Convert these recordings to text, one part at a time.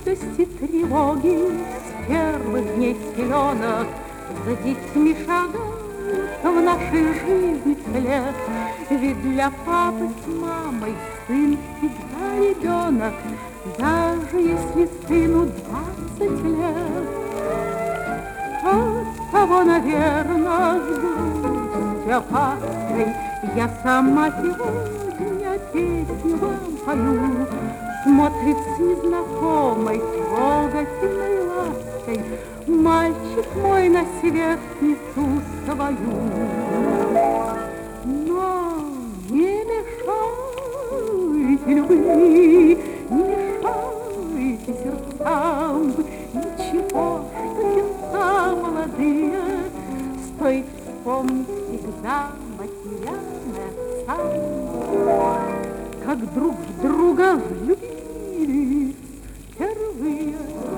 радости, тревоги с первых дней пеленок за детьми шагают в нашей жизни след. Ведь для папы с мамой сын всегда ребенок, даже если сыну 20 лет. От того, наверное, с грустью опаской я сама сегодня песню вам пою. Смотрит с незнакомой трогательной лаской, мальчик мой, на свет несу свою. Но не мешайте любви, не мешайте сердцам, ничего, что сердца молодые, стоит вспомнить всегда материальное отца. Как друг в друга влюбились впервые.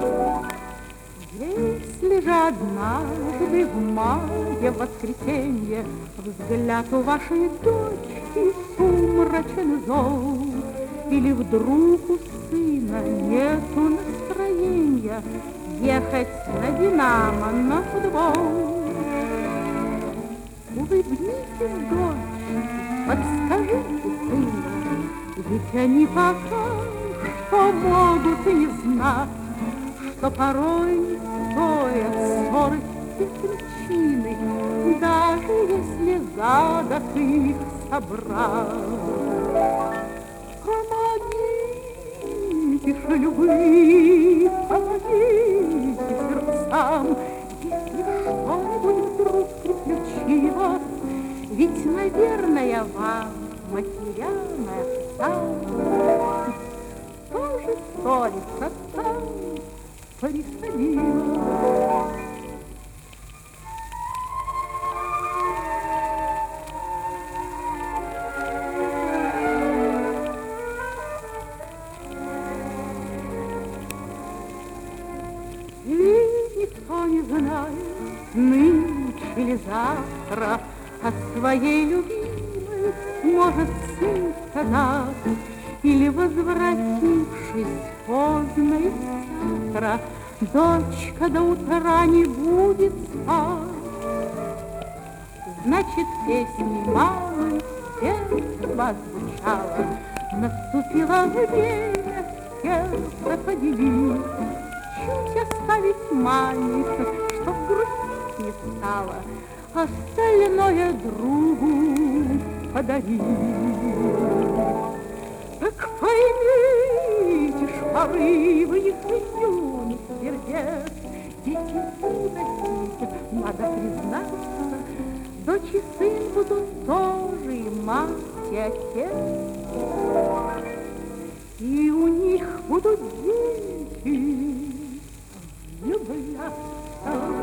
Если же однажды в мае, в воскресенье, взгляд у вашей дочки сумрачен зол, или вдруг у сына нету настроения ехать на «Динамо» на футбол, улыбнитесь дочери, подскажите сыну, ведь они пока что могут и не знать, что порой не стоят ссоры все причины, даже если за год их собрать. Помогите же любви, помогите сердцам, если что-нибудь вдруг приключилось, ведь, наверное, вам материальная отца тоже совесть отца присадила. И никто не знает нынче или завтра о своей любимой, может сын сказать, или, возвратившись поздно из театра, дочка до утра не будет спать. Значит, песни мамы сердце вас звучало, наступило время сердце поделить, чуть оставить маленько, чтоб грустить не стало, остальное другу подарить. Так поймите ж порывы их юных сердец, дети судорожны, надо признаться, дочь и сын будут тоже и мать, и отец, и у них будут дети влюбляться.